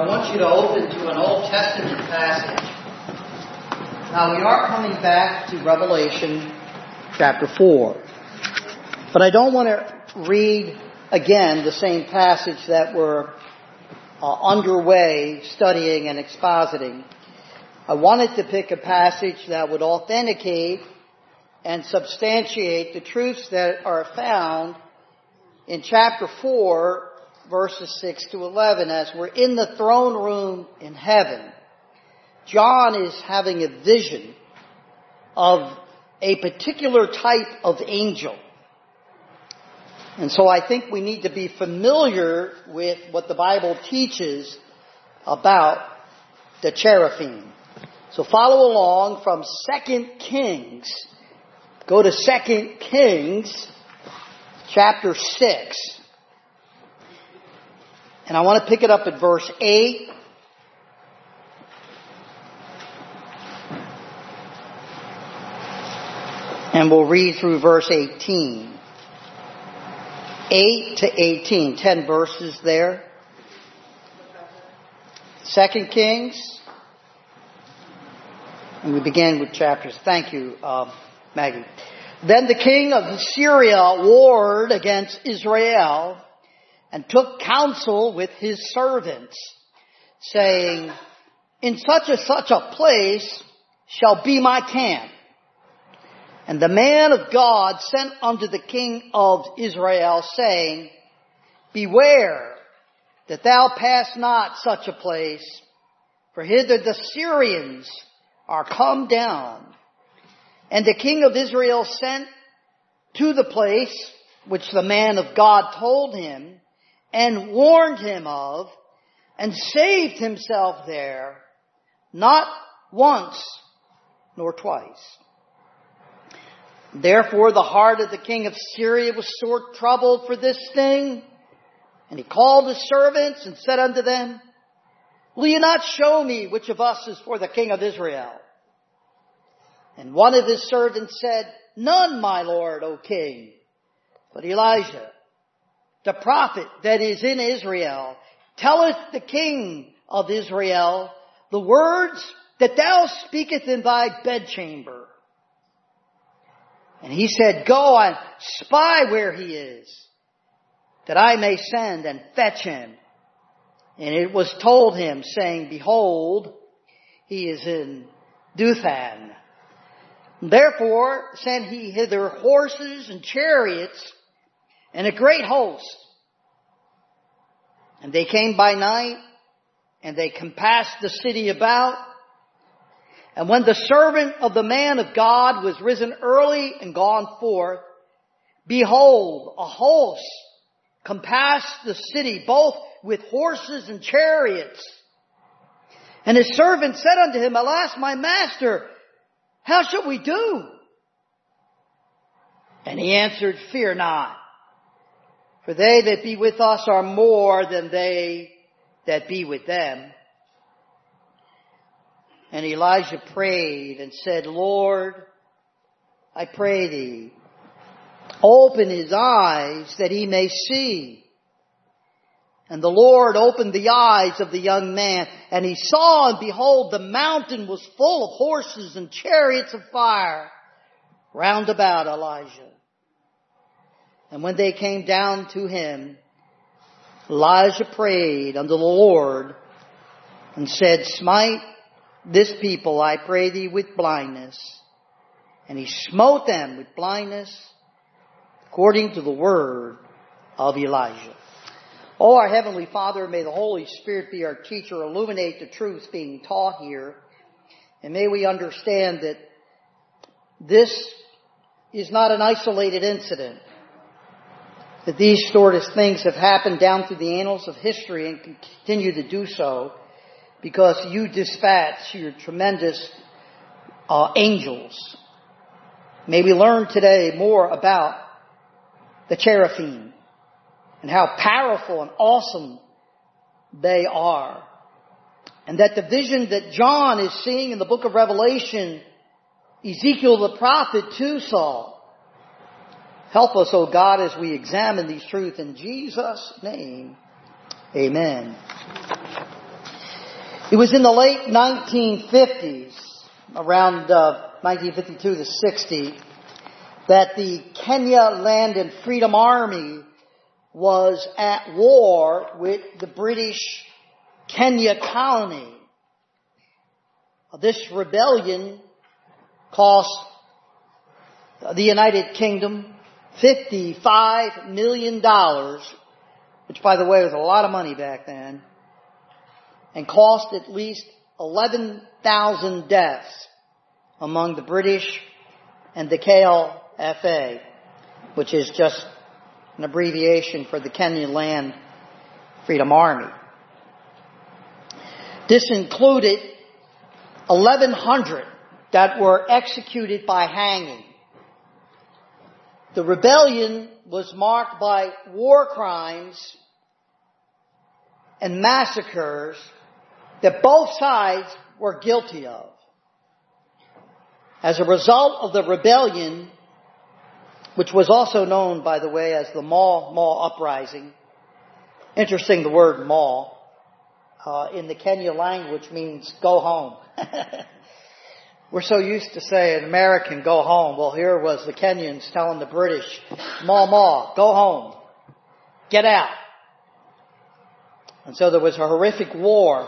I want you to open to an Old Testament passage. Now, we are coming back to Revelation chapter 4. But I don't want to read again the same passage that we're underway studying and expositing. I wanted to pick a passage that would authenticate and substantiate the truths that are found in chapter 4, verses 6 to 11, as we're in the throne room in heaven. John is having a vision of a particular type of angel. And so I think we need to be familiar with what the Bible teaches about the cherubim. So follow along from 2 Kings. Go to 2 Kings chapter 6. And I want to pick it up at verse 8. And we'll read through verse 18. 8 to 18. 10 verses there. 2 Kings. And we begin with chapters. Thank you, Maggie. Then the king of Syria warred against Israel and took counsel with his servants, saying, in such a place shall be my camp. And the man of God sent unto the king of Israel, saying, beware that thou pass not such a place, for hither the Syrians are come down. And the king of Israel sent to the place which the man of God told him, and warned him of, and saved himself there, not once nor twice. Therefore the heart of the king of Syria was sore troubled for this thing. And he called his servants and said unto them, will you not show me which of us is for the king of Israel? And one of his servants said, none, my lord, O king, but Elijah, the prophet that is in Israel, telleth the king of Israel the words that thou speakest in thy bedchamber. And he said, go and spy where he is, that I may send and fetch him. And it was told him, saying, behold, he is in Dothan. Therefore sent he hither horses and chariots and a great host. And they came by night, and they compassed the city about. And when the servant of the man of God was risen early and gone forth, behold, a host compassed the city, both with horses and chariots. And his servant said unto him, alas, my master, how shall we do? And he answered, fear not, for they that be with us are more than they that be with them. And Elijah prayed and said, Lord, I pray thee, open his eyes that he may see. And the Lord opened the eyes of the young man, and he saw, and behold, the mountain was full of horses and chariots of fire round about Elijah. And when they came down to him, Elijah prayed unto the Lord and said, smite this people, I pray thee, with blindness. And he smote them with blindness according to the word of Elijah. Oh, our Heavenly Father, may the Holy Spirit be our teacher, illuminate the truths being taught here. And may we understand that this is not an isolated incident. That these sort of things have happened down through the annals of history and continue to do so because you dispatch your tremendous angels. May we learn today more about the cherubim and how powerful and awesome they are. And that the vision that John is seeing in the book of Revelation, Ezekiel the prophet too saw. Help us, O God, as we examine these truths in Jesus' name. Amen. It was in the late 1950s, around 1952 to 60, that the Kenya Land and Freedom Army was at war with the British Kenya colony. This rebellion cost the United Kingdom $55 million, which, by the way, was a lot of money back then, and cost at least 11,000 deaths among the British and the KLFA, which is just an abbreviation for the Kenyan Land Freedom Army. This included 1,100 that were executed by hanging. The rebellion was marked by war crimes and massacres that both sides were guilty of. As a result of the rebellion, which was also known, by the way, as the Mau Uprising, interesting, the word Mau, in the Kenya language means go home. We're so used to saying American, go home. Well, here was the Kenyans telling the British, Mau, go home. Get out. And so there was a horrific war.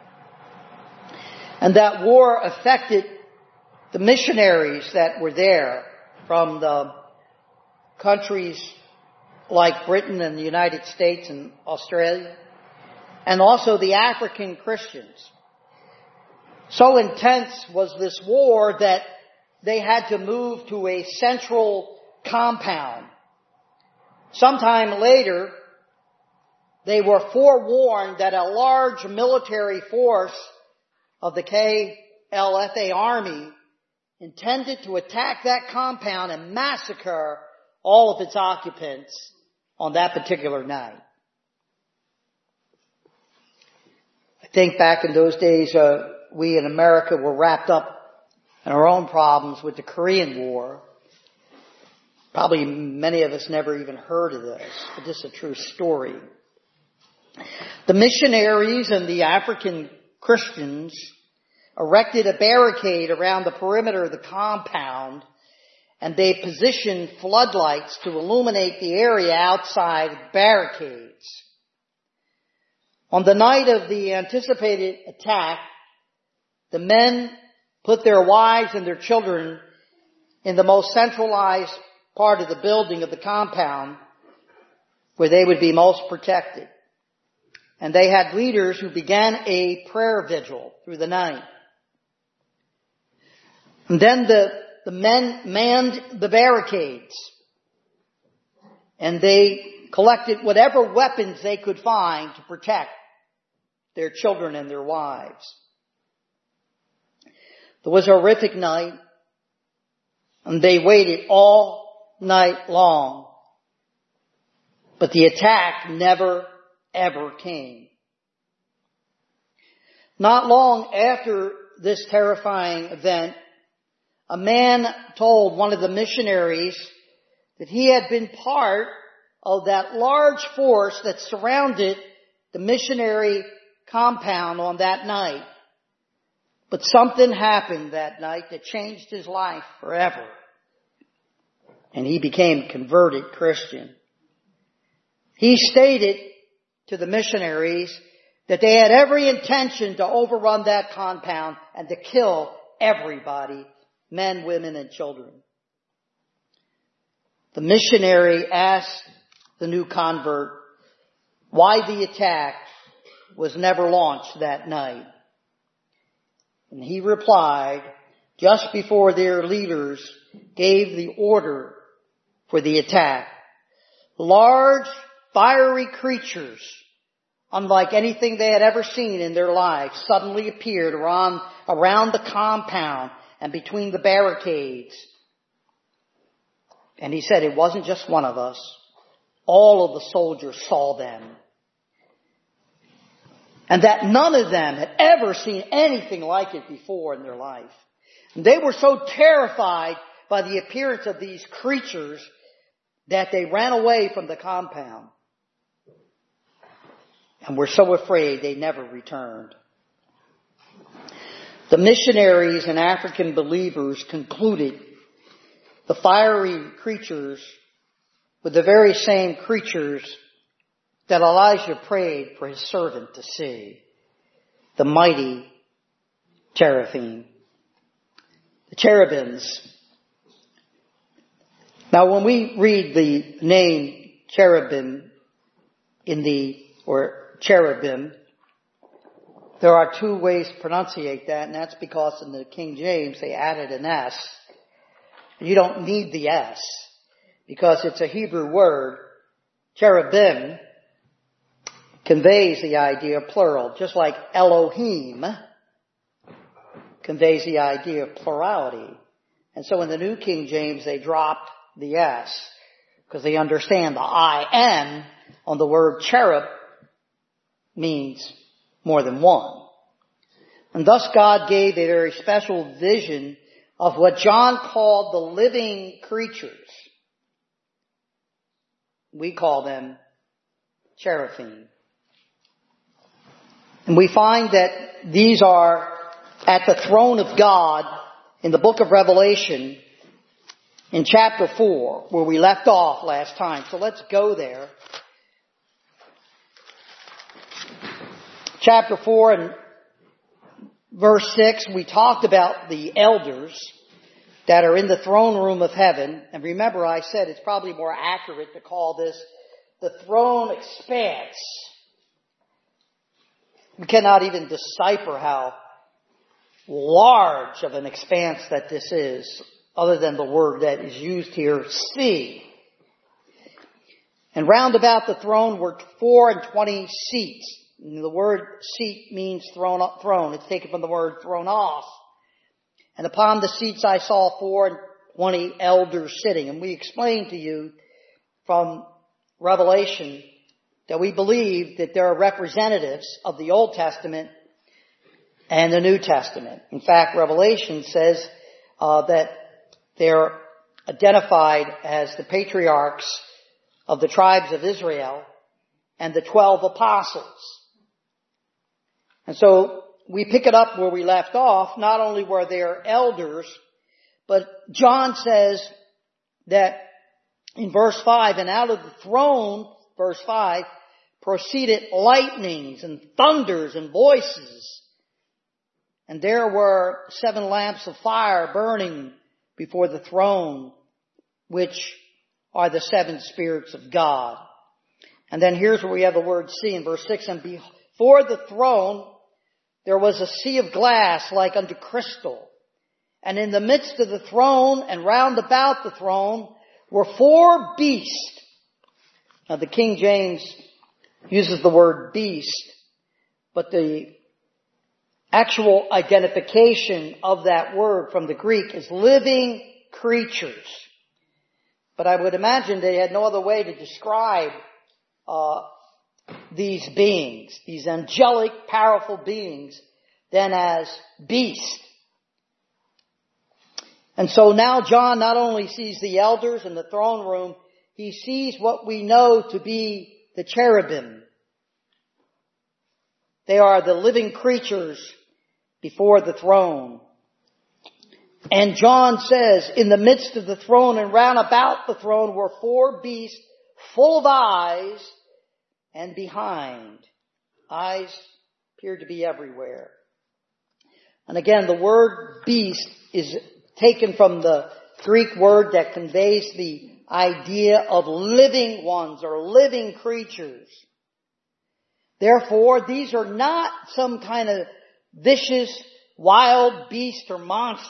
And that war affected the missionaries that were there from the countries like Britain and the United States and Australia, and also the African Christians. So intense was this war that they had to move to a central compound. Sometime later, they were forewarned that a large military force of the KLFA army intended to attack that compound and massacre all of its occupants on that particular night. I think back in those days, we in America were wrapped up in our own problems with the Korean War. Probably many of us never even heard of this, but this is a true story. The missionaries and the African Christians erected a barricade around the perimeter of the compound, and they positioned floodlights to illuminate the area outside the barricades. On the night of the anticipated attack, the men put their wives and their children in the most centralized part of the building of the compound where they would be most protected. And they had leaders who began a prayer vigil through the night. And then the men manned the barricades. And they collected whatever weapons they could find to protect their children and their wives. There was a horrific night, and they waited all night long. But the attack never, ever came. Not long after this terrifying event, a man told one of the missionaries that he had been part of that large force that surrounded the missionary compound on that night. But something happened that night that changed his life forever. And he became a converted Christian. He stated to the missionaries that they had every intention to overrun that compound and to kill everybody, men, women, and children. The missionary asked the new convert why the attack was never launched that night. And he replied, just before their leaders gave the order for the attack, large, fiery creatures, unlike anything they had ever seen in their lives, suddenly appeared around the compound and between the barricades. And he said, it wasn't just one of us. All of the soldiers saw them. And that none of them had ever seen anything like it before in their life. And they were so terrified by the appearance of these creatures that they ran away from the compound. And were so afraid they never returned. the missionaries and African believers concluded the fiery creatures were the very same creatures that Elijah prayed for his servant to see, the mighty cherubim, the cherubims. Now, when we read the name cherubim or cherubim, there are two ways to pronunciate that, and that's because in the King James they added an S. You don't need the S because it's a Hebrew word. Cherubim conveys the idea of plural, just like Elohim conveys the idea of plurality. And so in the New King James they dropped the S because they understand the I-N on the word cherub means more than one. And thus God gave a very special vision of what John called the living creatures. We call them cherubim. And we find that these are at the throne of God in the book of Revelation in chapter 4, where we left off last time. So let's go there. Chapter 4 and verse 6, we talked about the elders that are in the throne room of heaven. And remember, I said it's probably more accurate to call this the throne expanse. We cannot even decipher how large of an expanse that this is, other than the word that is used here, sea. And round about the throne were 24 seats. And the word seat means throne. It's taken from the word thronos. And upon the seats I saw 24 elders sitting. And we explained to you from Revelation that we believe that there are representatives of the Old Testament and the New Testament. In fact, Revelation says that they're identified as the patriarchs of the tribes of Israel and the 12 apostles. And so we pick it up where we left off. Not only were there elders, but John says that in verse 5, and out of the throne, verse 5, proceeded lightnings and thunders and voices. And there were 7 lamps of fire burning before the throne, which are the 7 spirits of God. And then here's where we have the word sea in verse 6. And before the throne there was a sea of glass like unto crystal. And in the midst of the throne and round about the throne were 4 beasts. Now the King James uses the word beast, but the actual identification of that word from the Greek is living creatures. But I would imagine they had no other way to describe these beings, these angelic, powerful beings, than as beast. And so now John not only sees the elders in the throne room, he sees what we know to be the cherubim. They are the living creatures before the throne. And John says, in the midst of the throne and round about the throne were 4 beasts full of eyes, and behind. Eyes appear to be everywhere. And again, the word beast is taken from the Greek word that conveys the idea of living ones or living creatures. Therefore, these are not some kind of vicious, wild beast or monsters.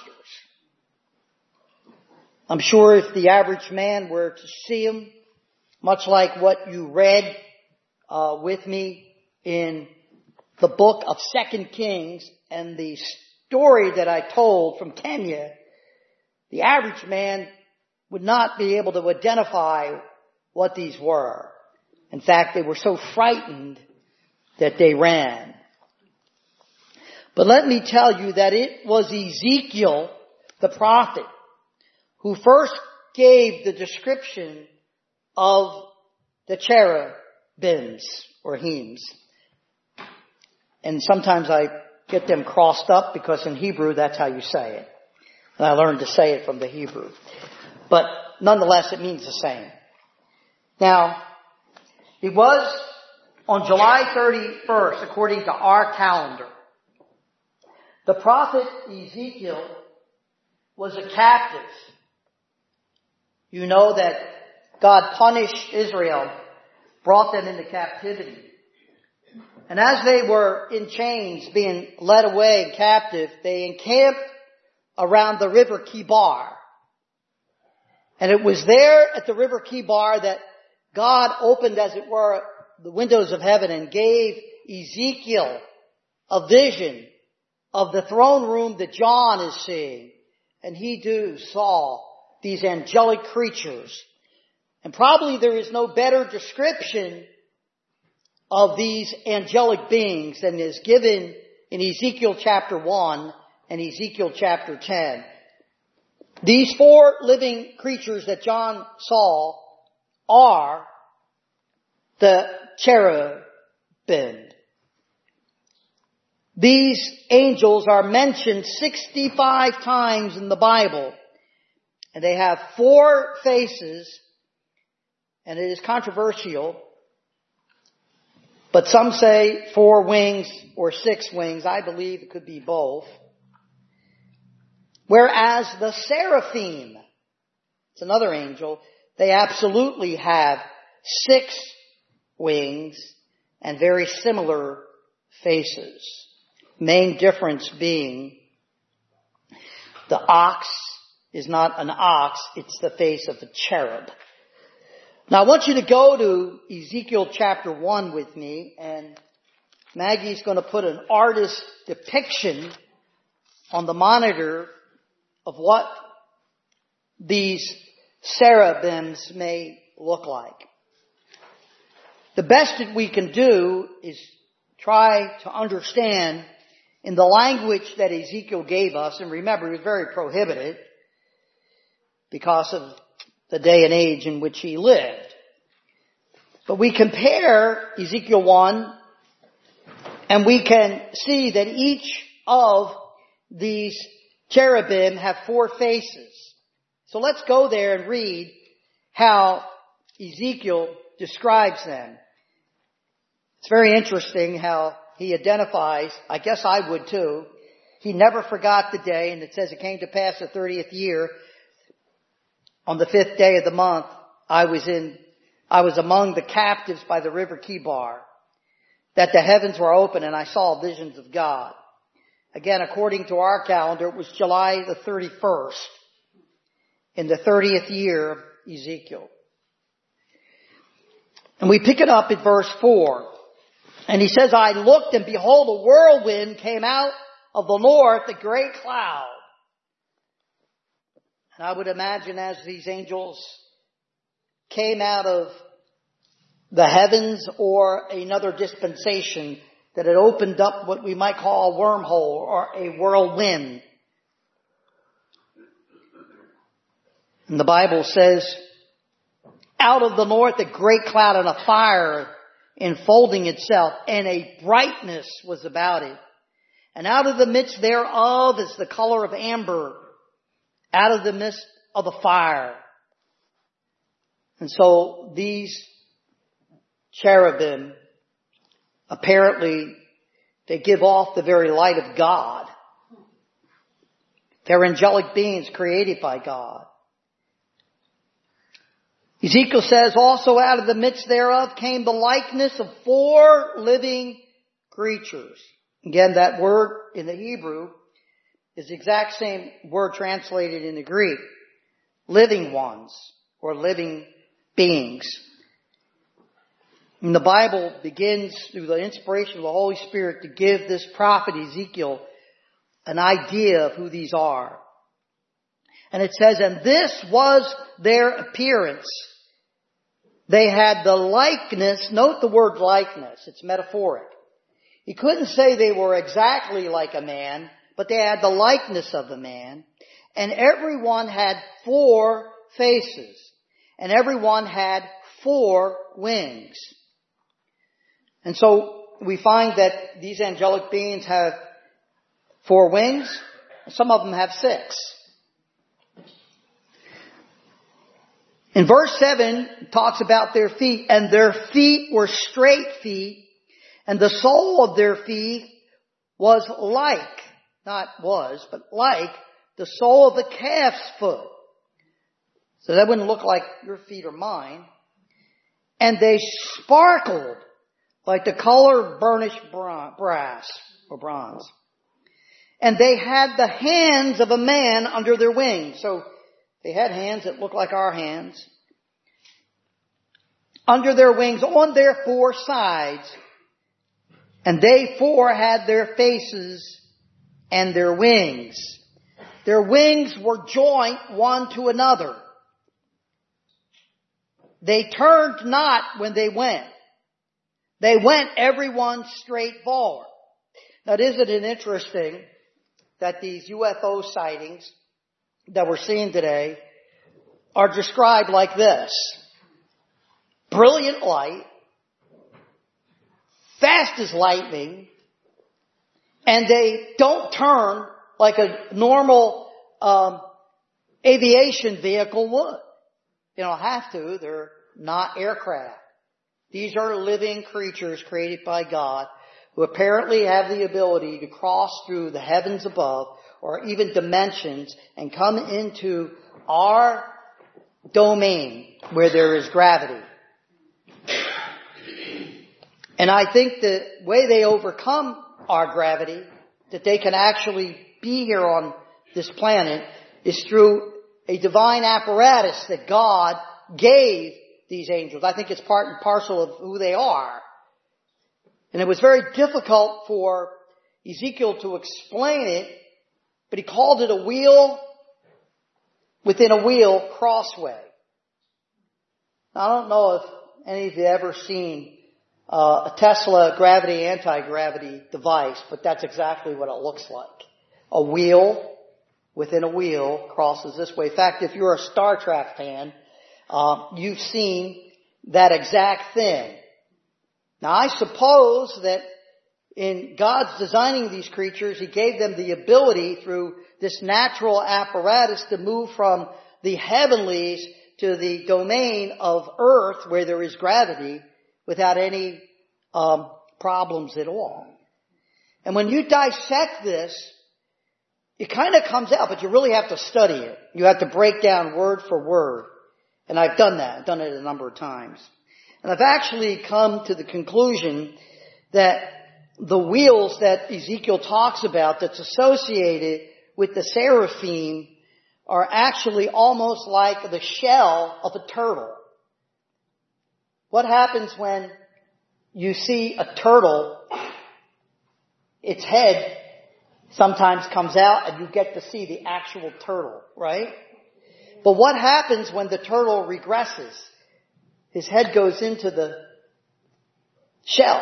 I'm sure if the average man were to see them, much like what you read with me in the book of 2 Kings and the story that I told from Kenya, the average man would not be able to identify what these were. In fact, they were so frightened that they ran. But let me tell you that it was Ezekiel, the prophet, who first gave the description of the cherubims or hems. And sometimes I get them crossed up because in Hebrew that's how you say it. And I learned to say it from the Hebrew. But nonetheless, it means the same. Now, it was on July 31st, according to our calendar. The prophet Ezekiel was a captive. You know that God punished Israel, brought them into captivity. And as they were in chains, being led away captive, they encamped around the river Kibar. And it was there at the river Kibar that God opened, as it were, the windows of heaven and gave Ezekiel a vision of the throne room that John is seeing. And he too saw these angelic creatures. And probably there is no better description of these angelic beings than is given in Ezekiel chapter 1 and Ezekiel chapter 10. These four living creatures that John saw are the cherubim. These angels are mentioned 65 times in the Bible. And they have 4 faces. And it is controversial. But some say 4 wings or 6 wings. I believe it could be both. Whereas the seraphim, it's another angel, they absolutely have 6 wings and very similar faces. Main difference being the ox is not an ox, it's the face of the cherub. Now I want you to go to Ezekiel chapter 1 with me, and Maggie's going to put an artist's depiction on the monitor of what these cherubims may look like. The best that we can do is try to understand in the language that Ezekiel gave us, and remember, he was very prohibited because of the day and age in which he lived. But we compare Ezekiel 1, and we can see that each of these cherubim have 4 faces. So let's go there and read how Ezekiel describes them. It's very interesting how he identifies, I guess I would too. He never forgot the day, and it says it came to pass the 30th year. On the 5th day of the month, I was among the captives by the river Kibar, that the heavens were open and I saw visions of God. Again, according to our calendar, it was July the 31st in the 30th year of Ezekiel. And we pick it up at verse 4. And he says, I looked and behold, a whirlwind came out of the north, a great cloud. And I would imagine as these angels came out of the heavens or another dispensation, that it opened up what we might call a wormhole or a whirlwind. And the Bible says, out of the north a great cloud and a fire enfolding itself, and a brightness was about it. And out of the midst thereof is the color of amber, out of the midst of the fire. And so these cherubim, apparently, they give off the very light of God. They're angelic beings created by God. Ezekiel says, also out of the midst thereof came the likeness of 4 living creatures. Again, that word in the Hebrew is the exact same word translated in the Greek. Living ones, or living beings. And the Bible begins through the inspiration of the Holy Spirit to give this prophet Ezekiel an idea of who these are. And it says, and this was their appearance. They had the likeness, note the word likeness, it's metaphoric. He couldn't say they were exactly like a man, but they had the likeness of the man. And everyone had 4 faces. And everyone had 4 wings. And so we find that these angelic beings have 4 wings. Some of them have 6. In verse 7, it talks about their feet. And their feet were straight feet. And the sole of their feet was like, not was, but like the sole of the calf's foot. So that wouldn't look like your feet or mine. And they sparkled like the color of burnished brass or bronze. And they had the hands of a man under their wings. So they had hands that looked like our hands. Under their wings on their 4 sides. And they 4 had their faces and their wings. Their wings were joined one to another. They turned not when they went. They went everyone straight forward. Now, isn't it interesting that these UFO sightings that we're seeing today are described like this? Brilliant light, fast as lightning, and they don't turn like a normal aviation vehicle would. They don't have to. They're not aircraft. These are living creatures created by God who apparently have the ability to cross through the heavens above or even dimensions and come into our domain where there is gravity. And I think the way they overcome our gravity, that they can actually be here on this planet, is through a divine apparatus that God gave these angels. I think it's part and parcel of who they are. And it was very difficult for Ezekiel to explain it, but he called it a wheel within a wheel crossway. Now, I don't know if any of you have ever seen a Tesla gravity anti-gravity device, but that's exactly what it looks like. A wheel within a wheel crosses this way. In fact, if you're a Star Trek fan, you've seen that exact thing. Now, I suppose that in God's designing these creatures, He gave them the ability through this natural apparatus to move from the heavenlies to the domain of earth where there is gravity without any problems at all. And when you dissect this, it kind of comes out, but you really have to study it. You have to break down word for word. And I've done that. I've done it a number of times. And I've actually come to the conclusion that the wheels that Ezekiel talks about that's associated with the seraphim are actually almost like the shell of a turtle. What happens when you see a turtle? Its head sometimes comes out and you get to see the actual turtle, right? But what happens when the turtle regresses? His head goes into the shell.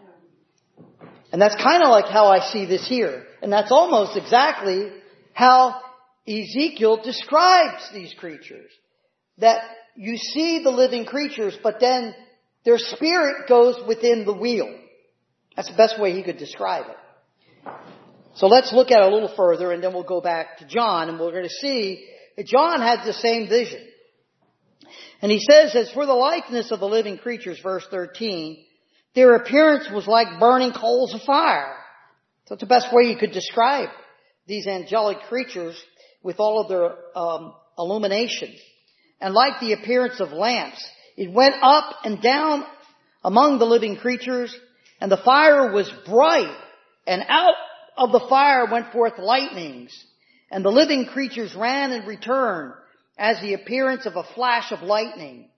And that's kind of like how I see this here. And that's almost exactly how Ezekiel describes these creatures. That you see the living creatures, but then their spirit goes within the wheel. That's the best way he could describe it. So let's look at it a little further, and then we'll go back to John, and we're going to see that John had the same vision. And he says, as for the likeness of the living creatures, verse 13, their appearance was like burning coals of fire. So that's the best way you could describe these angelic creatures with all of their illumination. And like the appearance of lamps, it went up and down among the living creatures, and the fire was bright, and out of the fire went forth lightnings, and the living creatures ran and returned as the appearance of a flash of lightning.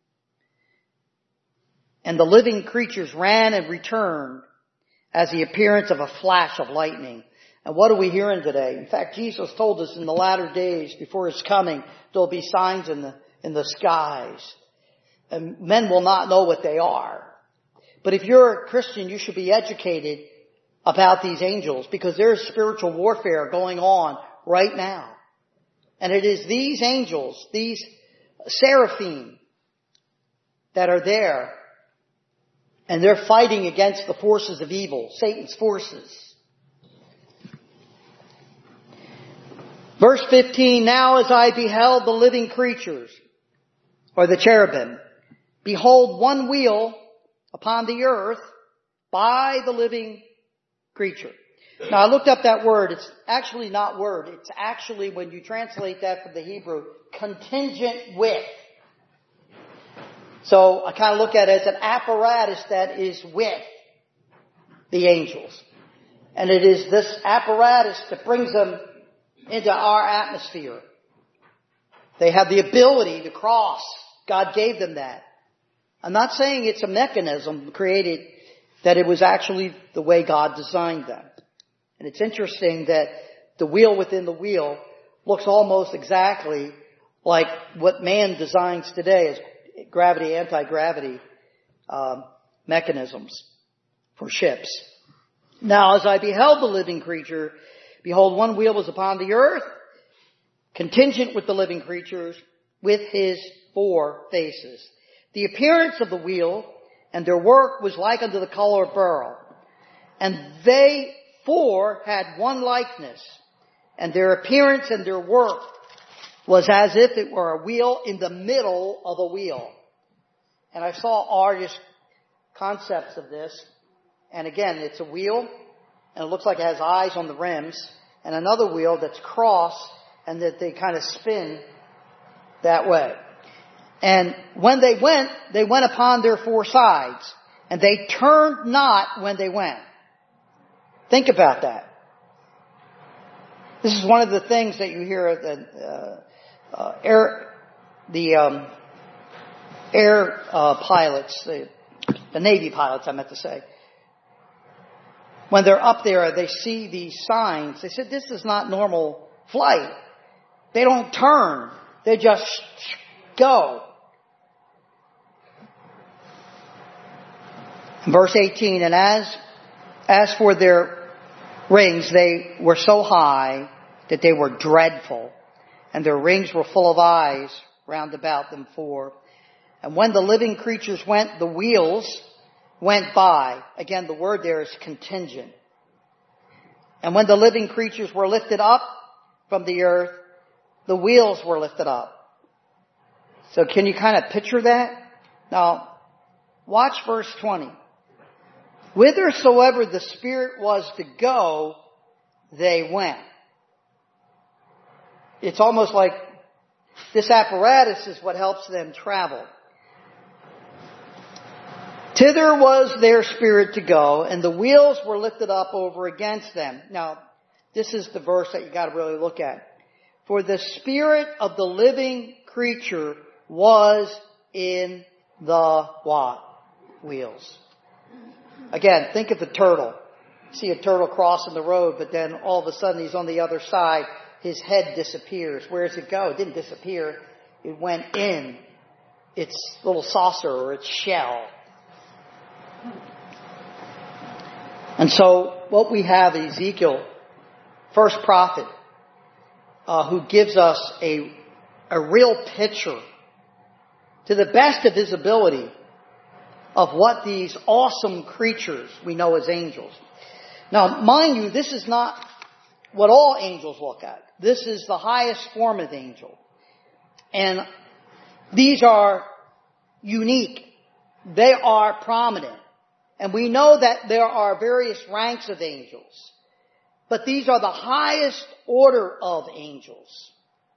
And the living creatures ran and returned as the appearance of a flash of lightning. And what are we hearing today? In fact, Jesus told us in the latter days, before His coming, there'll be signs in the skies. And men will not know what they are. But if you're a Christian, you should be educated about these angels, because there's spiritual warfare going on right now. And it is these angels, these seraphim, that are there, and they're fighting against the forces of evil, Satan's forces. Verse 15, now as I beheld the living creatures, or the cherubim, behold one wheel upon the earth by the living creature. Now I looked up that word. It's actually not word. It's actually, when you translate that from the Hebrew, contingent with. So I kind of look at it as an apparatus that is with the angels. And it is this apparatus that brings them into our atmosphere. They have the ability to cross. God gave them that. I'm not saying it's a mechanism created, that it was actually the way God designed them. And it's interesting that the wheel within the wheel looks almost exactly like what man designs today as gravity, anti-gravity mechanisms for ships. Now as I beheld the living creature, behold, one wheel was upon the earth, contingent with the living creatures, with his 4 faces. The appearance of the wheel and their work was like unto the color of beryl. And they 4 had one likeness, and their appearance and their work was as if it were a wheel in the middle of a wheel. And I saw artist concepts of this. And again, it's a wheel, and it looks like it has eyes on the rims, and another wheel that's crossed, and that they kind of spin that way. And when they went upon their 4 sides, and they turned not when they went. Think about that. This is one of the things that you hear at the air pilots, the Navy pilots, I meant to say. When they're up there, they see these signs. They said, this is not normal flight. They don't turn. They just go. Verse 18, and as for their rings, they were so high that they were dreadful, and their rings were full of eyes round about them 4. And when the living creatures went, the wheels went by. Again, the word there is contingent. And when the living creatures were lifted up from the earth, the wheels were lifted up. So can you kind of picture that? Now, watch verse 20. Whithersoever the Spirit was to go, they went. It's almost like this apparatus is what helps them travel. Thither was their spirit to go, and the wheels were lifted up over against them. Now, this is the verse that you got to really look at. For the spirit of the living creature was in the what? Wheels. Again, think of the turtle. You see a turtle crossing the road, but then all of a sudden he's on the other side. His head disappears. Where does it go? It didn't disappear. It went in its little saucer or its shell. And so what we have is Ezekiel, first prophet, who gives us a real picture to the best of his ability of what these awesome creatures we know as angels. Now, mind you, this is not what all angels look at. This is the highest form of angel. And these are unique. They are prominent. And we know that there are various ranks of angels. But these are the highest order of angels.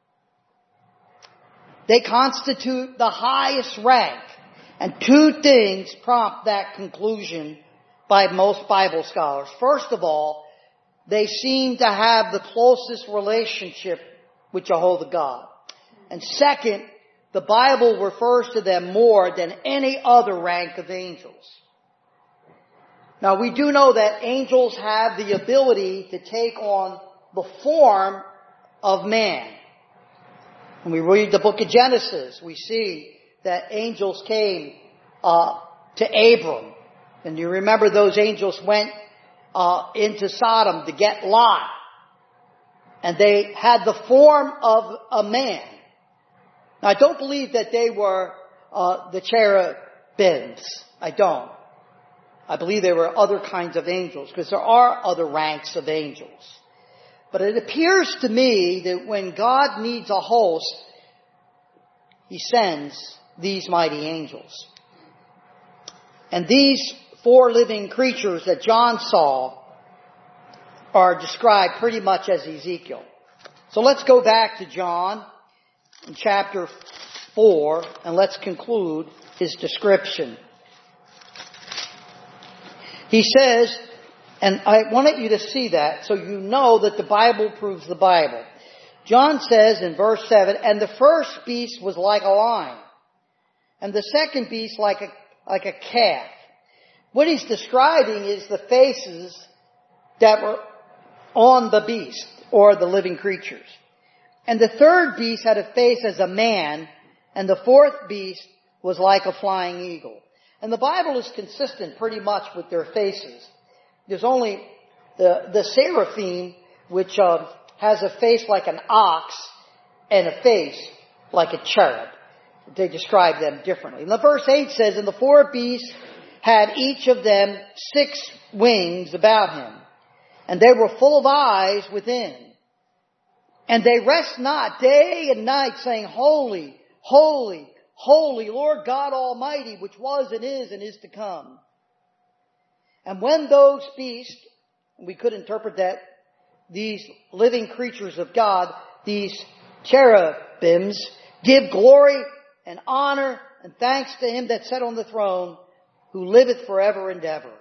They constitute the highest rank. And 2 things prompt that conclusion by most Bible scholars. First of all, they seem to have the closest relationship with Jehovah God. And second, the Bible refers to them more than any other rank of angels. Now, we do know that angels have the ability to take on the form of man. When we read the book of Genesis, we see that angels came to Abram. And you remember those angels went into Sodom to get Lot. And they had the form of a man. Now, I don't believe that they were the cherubims. I don't. I believe there were other kinds of angels, because there are other ranks of angels. But it appears to me that when God needs a host, He sends these mighty angels. And these 4 living creatures that John saw are described pretty much as Ezekiel. So let's go back to John in chapter 4 and let's conclude his description. He says, and I wanted you to see that so you know that the Bible proves the Bible. John says in verse 7, and the first beast was like a lion, and the second beast like a calf. What he's describing is the faces that were on the beast, or the living creatures. And the third beast had a face as a man, and the fourth beast was like a flying eagle. And the Bible is consistent pretty much with their faces. There's only the seraphim, which has a face like an ox, and a face like a cherub. They describe them differently. And the verse 8 says, and the 4 beasts had each of them 6 wings about him, and they were full of eyes within. And they rest not day and night, saying, Holy, holy, holy, Lord God Almighty, which was and is to come. And when those beasts, we could interpret that, these living creatures of God, these cherubims, give glory and honor and thanks to Him that sat on the throne, who liveth forever and ever.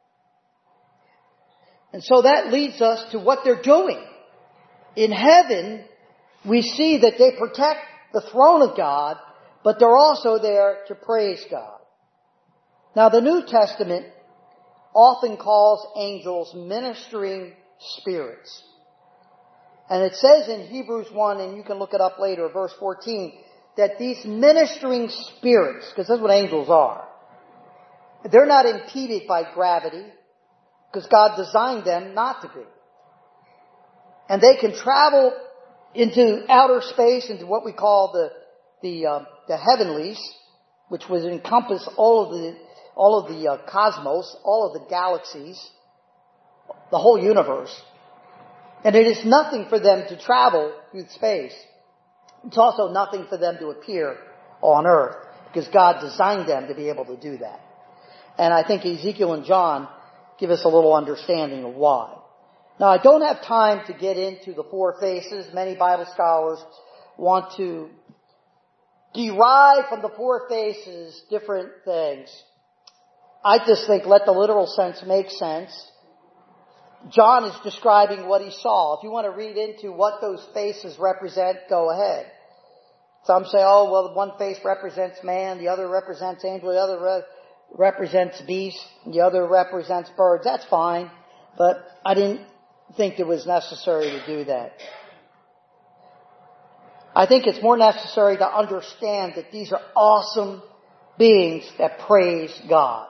And so that leads us to what they're doing. In heaven, we see that they protect the throne of God, but they're also there to praise God. Now, the New Testament often calls angels ministering spirits. And it says in Hebrews 1, and you can look it up later, verse 14, that these ministering spirits, because that's what angels are, they're not impeded by gravity, because God designed them not to be. And they can travel into outer space, into what we call the heavenlies, which would encompass all of the cosmos, all of the galaxies, the whole universe. And it is nothing for them to travel through space. It's also nothing for them to appear on earth, because God designed them to be able to do that. And I think Ezekiel and John give us a little understanding of why. Now, I don't have time to get into the 4 faces. Many Bible scholars want to derive from the 4 faces different things. I just think let the literal sense make sense. John is describing what he saw. If you want to read into what those faces represent, go ahead. Some say, oh, well, one face represents man, the other represents angel, the other represents beast, the other represents birds. That's fine, but I didn't think it was necessary to do that. I think it's more necessary to understand that these are awesome beings that praise God.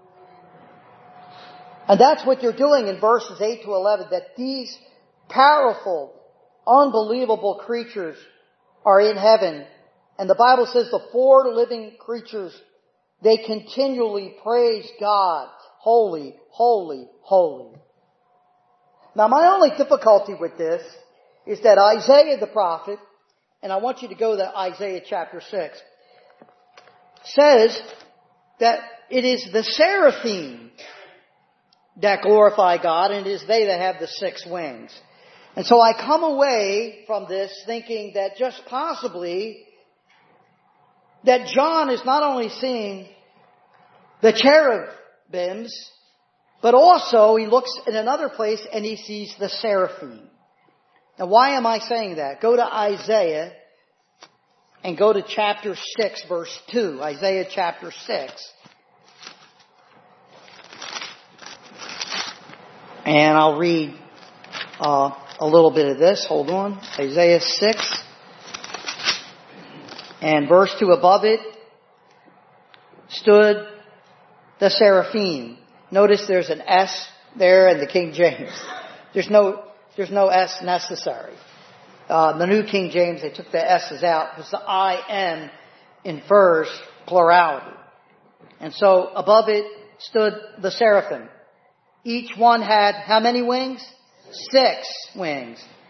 And that's what you're doing in verses 8 to 11, that these powerful, unbelievable creatures are in heaven. And the Bible says the 4 living creatures, they continually praise God. Holy, holy, holy. Now, my only difficulty with this is that Isaiah the prophet, and I want you to go to Isaiah chapter 6, says that it is the seraphim that glorify God, and it is they that have the 6 wings. And so I come away from this thinking that just possibly that John is not only seeing the cherubims, but also he looks in another place and he sees the seraphim. Now, why am I saying that? Go to Isaiah and go to chapter 6, verse 2. Isaiah chapter 6. And I'll read a little bit of this. Hold on. Isaiah 6. And verse 2, above it stood the seraphim. Notice there's an S there in the King James. There's no S necessary. The New King James, they took the S's out because the I-N infers plurality. And so above it stood the seraphim. Each one had how many wings? 6 wings.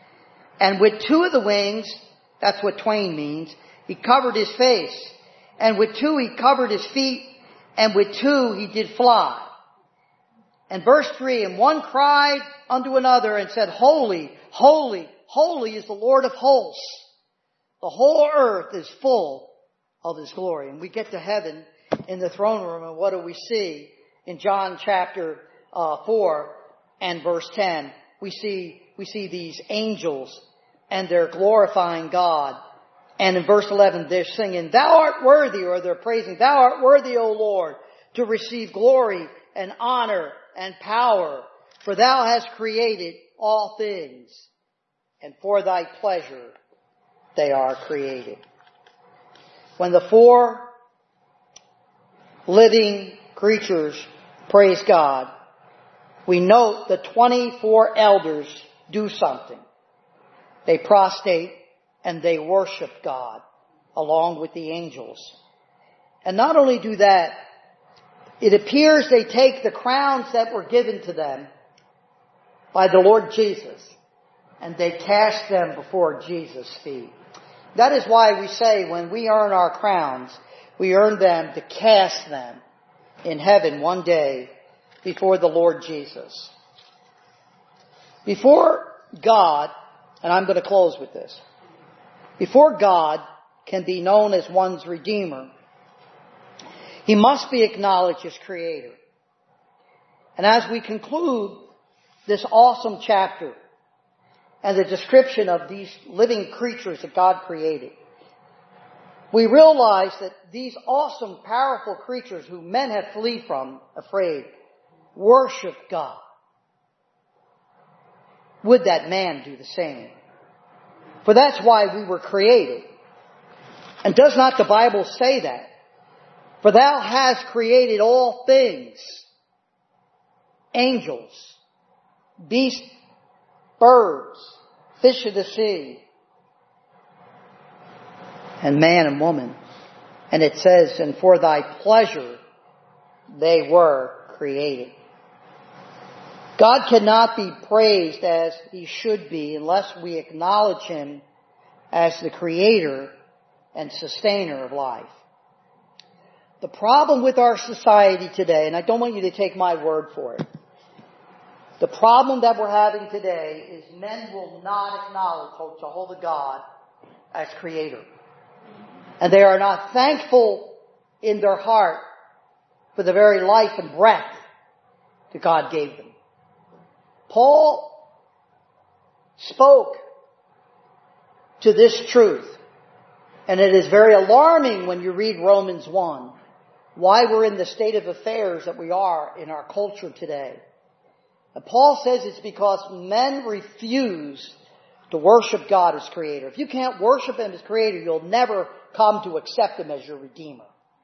And with two of the wings, that's what twain means, he covered his face. And with two he covered his feet. And with two he did fly. And verse 3, and one cried unto another and said, Holy, holy, holy is the Lord of hosts. The whole earth is full of his glory. And we get to heaven in the throne room, and what do we see? In John chapter 4 and verse 10, we see these angels, and they're glorifying God. And in verse 11, they're singing, Thou art worthy, or they're praising, Thou art worthy, O Lord, to receive glory and honor and power. For Thou hast created all things, and for Thy pleasure they are created. When the four living creatures praise God, we note the 24 elders do something. They prostrate and they worship God along with the angels. And not only do that, it appears they take the crowns that were given to them by the Lord Jesus and they cast them before Jesus' feet. That is why we say when we earn our crowns, we earn them to cast them in heaven one day before the Lord Jesus. Before God, and I'm going to close with this, before God can be known as one's Redeemer, He must be acknowledged as Creator. And as we conclude this awesome chapter and the description of these living creatures that God created, we realize that these awesome, powerful creatures who men have fled from, afraid, worship God. Would that man do the same? For that's why we were created. And does not the Bible say that? For Thou hast created all things, angels, beasts, birds, fish of the sea, and man and woman. And it says, and for Thy pleasure they were created. God cannot be praised as He should be unless we acknowledge Him as the Creator and Sustainer of life. The problem with our society today, and I don't want you to take my word for it, the problem that we're having today is men will not acknowledge Jehovah God as Creator. And they are not thankful in their heart for the very life and breath that God gave them. Paul spoke to this truth, and it is very alarming when you read Romans 1, why we're in the state of affairs that we are in our culture today. And Paul says it's because men refuse to worship God as Creator. If you can't worship Him as Creator, you'll never come to accept Him as your Redeemer.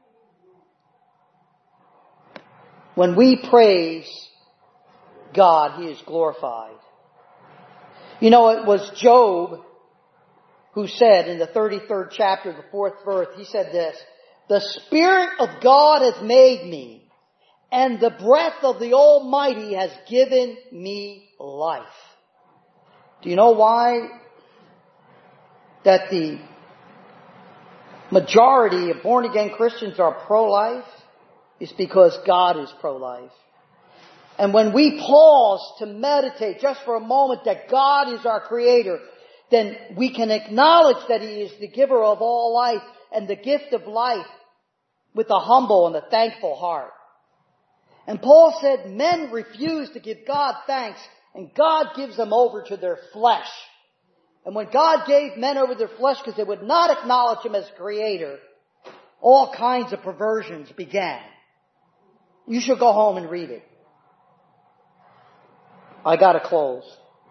When we praise God, He is glorified. You know, it was Job who said in the 33rd chapter, the 4th verse, he said this, The Spirit of God hath made me, and the breath of the Almighty has given me life. Do you know why that the majority of born-again Christians are pro-life? It's because God is pro-life. And when we pause to meditate just for a moment that God is our Creator, then we can acknowledge that He is the giver of all life and the gift of life with a humble and a thankful heart. And Paul said men refuse to give God thanks, and God gives them over to their flesh. And when God gave men over their flesh because they would not acknowledge Him as Creator, all kinds of perversions began. You should go home and read it. I gotta close.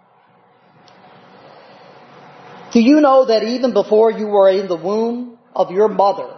Do you know that even before you were in the womb of your mother,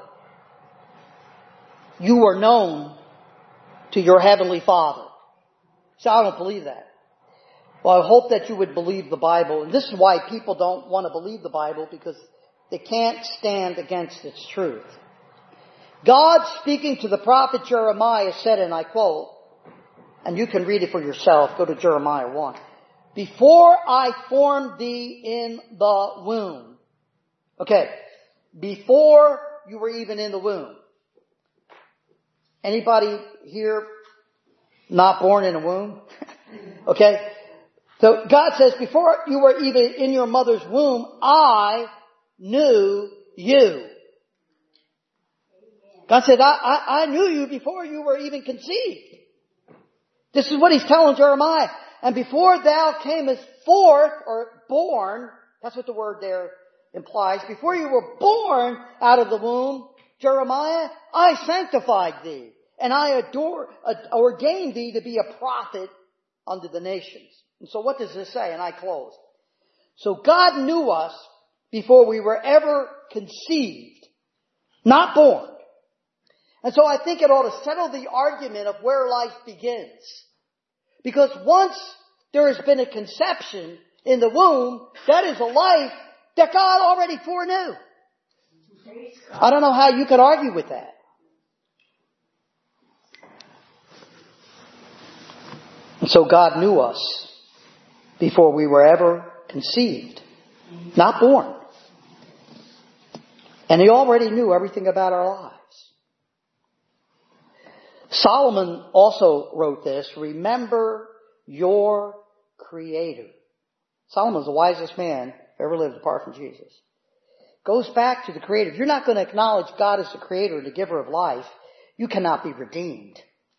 you were known to your Heavenly Father? So I don't believe that. Well, I hope that you would believe the Bible. And this is why people don't want to believe the Bible, because they can't stand against its truth. God, speaking to the prophet Jeremiah, said, and I quote, and you can read it for yourself, go to Jeremiah 1. before I formed thee in the womb. Okay. Before you were even in the womb. Anybody here not born in a womb? Okay. So God says, before you were even in your mother's womb, I knew you. God said, I knew you before you were even conceived. This is what He's telling Jeremiah. And before thou camest forth, or born, that's what the word there implies. Before you were born out of the womb, Jeremiah, I sanctified thee. And I ordained thee to be a prophet unto the nations. And so what does this say? And I close. So God knew us before we were ever conceived, not born. And so I think it ought to settle the argument of where life begins. Because once there has been a conception in the womb, that is a life that God already foreknew. I don't know how you could argue with that. And so God knew us before we were ever conceived, not born. And He already knew everything about our lives. Solomon also wrote this, remember your Creator. Solomon's the wisest man ever lived apart from Jesus. Goes back to the Creator. If you're not going to acknowledge God as the Creator and the giver of life, you cannot be redeemed.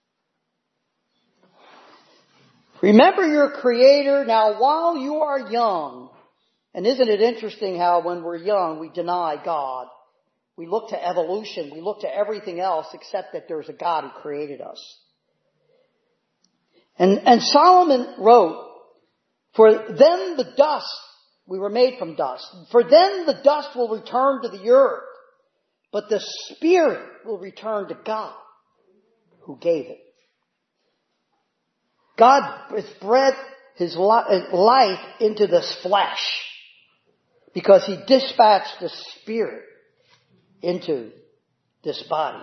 Remember your Creator now while you are young. And isn't it interesting how when we're young we deny God? We look to evolution. We look to everything else except that there's a God who created us. And Solomon wrote, for then the dust, we were made from dust. For then the dust will return to the earth, but the Spirit will return to God who gave it. God has breathed His life into this flesh because He dispatched the Spirit into this body.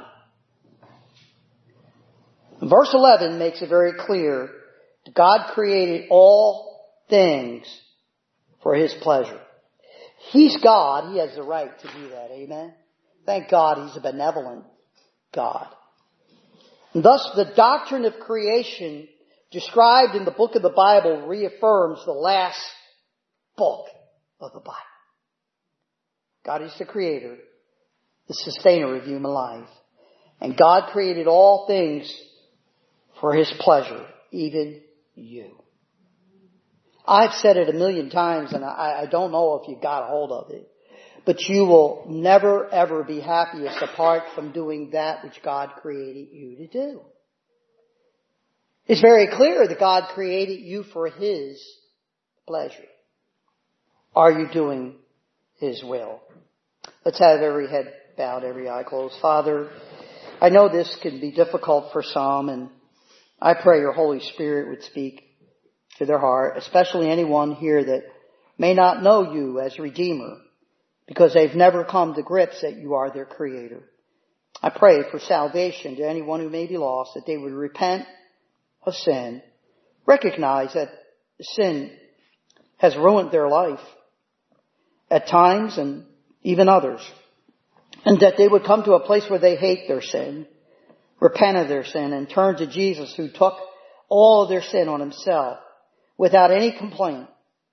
Verse 11 makes it very clear that God created all things for His pleasure. He's God. He has the right to do that. Amen? Thank God He's a benevolent God. And thus the doctrine of creation described in the book of the Bible reaffirms the last book of the Bible. God is the Creator, the sustainer of human life. And God created all things for His pleasure, even you. I've said it a million times and I don't know if you got a hold of it. But you will never ever be happiest apart from doing that which God created you to do. It's very clear that God created you for His pleasure. Are you doing His will? Let's have every head bowed, every eye closed. Father, I know this can be difficult for some, and I pray your Holy Spirit would speak to their heart, especially anyone here that may not know you as Redeemer because they've never come to grips that you are their Creator. I pray for salvation to anyone who may be lost, that they would repent of sin, recognize that sin has ruined their life at times and even others, and that they would come to a place where they hate their sin, repent of their sin, and turn to Jesus who took all of their sin on Himself without any complaint,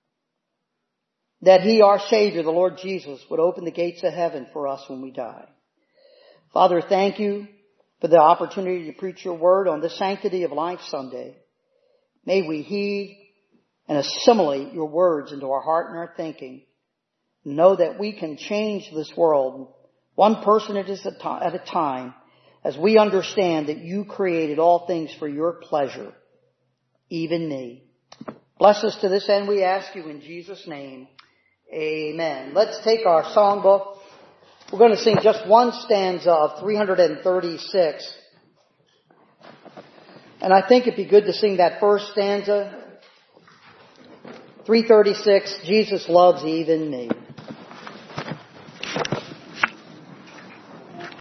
that He, our Savior, the Lord Jesus, would open the gates of heaven for us when we die. Father, thank you for the opportunity to preach your word on the Sanctity of Life Sunday. May we heed and assimilate your words into our heart and our thinking. Know that we can change this world one person at a time as we understand that you created all things for your pleasure, even me. Bless us to this end, we ask you in Jesus' name. Amen. Let's take our songbook. We're going to sing just one stanza of 336. And I think it'd be good to sing that first stanza. 336, Jesus loves even me.